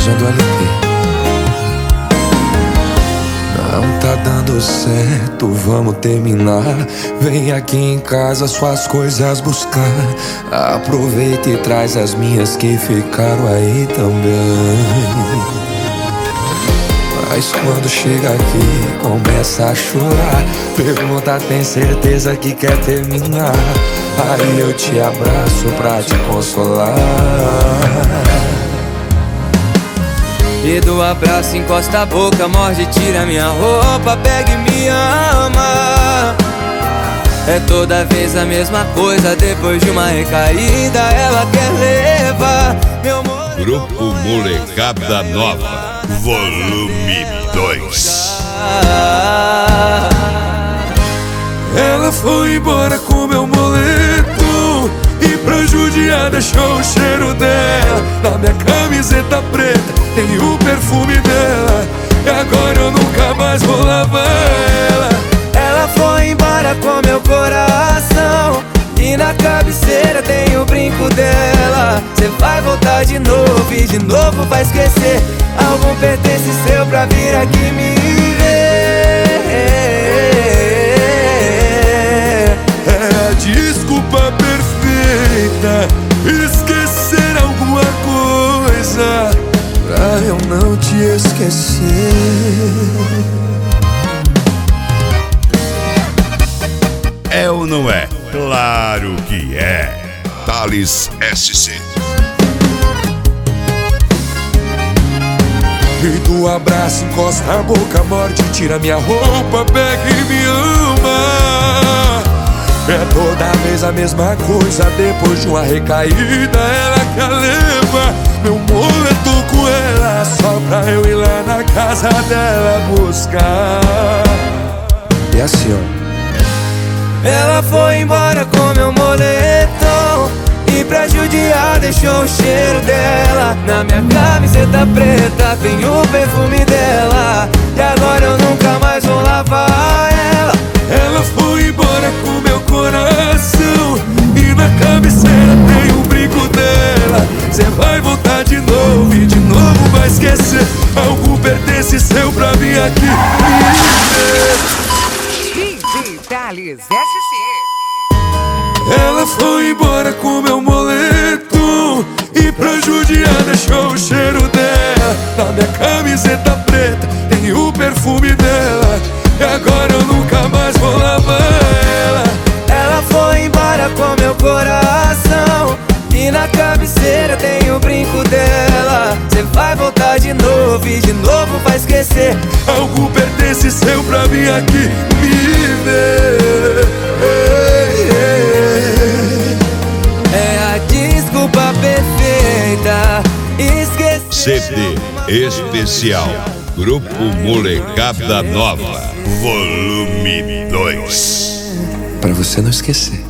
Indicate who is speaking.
Speaker 1: som do LP. Não tá dando certo, vamos terminar. Vem aqui em casa suas coisas buscar. Aproveita e traz as minhas que ficaram aí também. Mas quando chega aqui, começa a chorar. Pergunta, tem certeza que quer terminar? Aí eu te abraço pra te consolar.
Speaker 2: E do abraço encosta a boca, morde, tira minha roupa, pega e me ama. É toda vez a mesma coisa, depois de uma recaída ela quer levar meu amor.
Speaker 3: Grupo Molecada Nova, volume 2.
Speaker 1: Ela foi embora com meu moletom e pra judiar deixou o cheiro dela na minha camiseta preta, tem o perfume dela. E agora eu nunca mais vou lavar ela.
Speaker 2: Ela foi embora com meu coração e na cabeceira tem o brinco dela. Cê vai voltar de novo e de novo vai esquecer algum pertence seu pra vir aqui me ver.
Speaker 1: É a desculpa perfeita, esquecer alguma coisa pra eu não te esquecer.
Speaker 3: É ou não é? Claro que é. Thales SC.
Speaker 1: E do abraço encosta a boca, morde, tira minha roupa, pega e me ama. É toda vez a mesma coisa, depois de uma recaída ela quer levar meu moletom com ela, só pra eu ir lá na casa dela buscar. E assim, ó.
Speaker 2: Ela foi embora com meu moletom e pra judiar deixou o cheiro dela na minha camiseta preta, tem o perfume dela. E agora eu nunca mais vou lavar ela.
Speaker 1: Ela foi embora com meu coração e na cabeceira tem o brinco dela. Cê vai voltar de novo e de novo vai esquecer algo pertence seu pra mim aqui me ver.
Speaker 4: Thales SC.
Speaker 1: Ela foi embora com meu moletom e pra judiar deixou o cheiro dela na minha camiseta preta, tem o perfume dela. E agora eu nunca mais vou lavar ela.
Speaker 2: Ela foi embora com meu coração e na cabeceira tem o brinco dela. Cê vai voltar de novo e de novo vai esquecer
Speaker 1: algo pertence seu pra mim aqui me ver.
Speaker 2: É a desculpa perfeita, esquecer.
Speaker 3: CD especial Grupo Molecada Nova, volume 2.
Speaker 1: Pra você não esquecer.